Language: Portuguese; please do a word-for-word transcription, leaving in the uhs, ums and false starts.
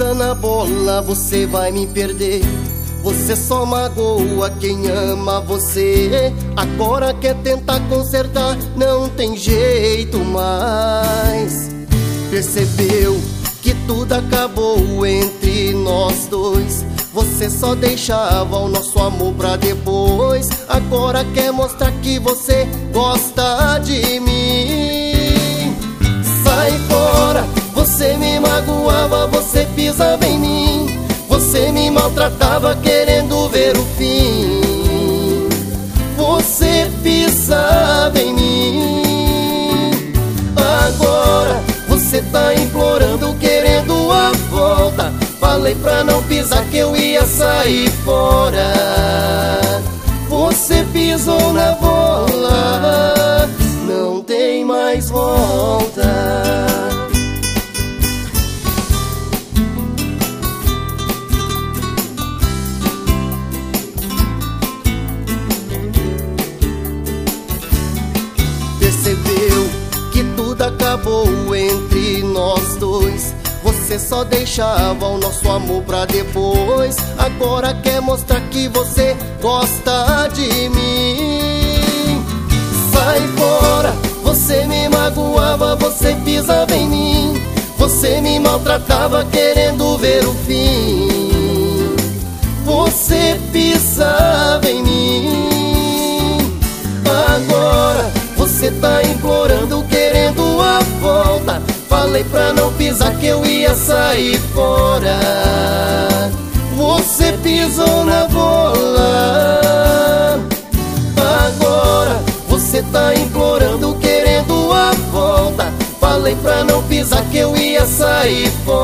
pisa na bola, você vai me perder. Você só magoa quem ama você. Agora quer tentar consertar, não tem jeito mais. Percebeu que tudo acabou entre nós dois. Você só deixava o nosso amor pra depois. Agora quer mostrar que você gosta de mim. Sai fora, você me magoava, você pisava em mim. Você me maltratava querendo ver o fim. Você pisava em mim. Agora você tá implorando, querendo a volta. Falei pra não pisar que eu ia sair fora. Você pisou na bola, não tem mais volta. Percebeu que tudo acabou entre nós dois. Você só deixava o nosso amor pra depois. Agora quer mostrar que você gosta de mim. Sai fora, você me magoava, você pisava em mim. Você me maltratava querendo ver o fim. Você pisava em mim. Agora você tá implorando, querendo a volta. Falei pra não pisar que eu ia sair fora. Você pisou na bola. Agora você tá implorando, querendo a volta. Falei pra não pisar que eu ia sair fora.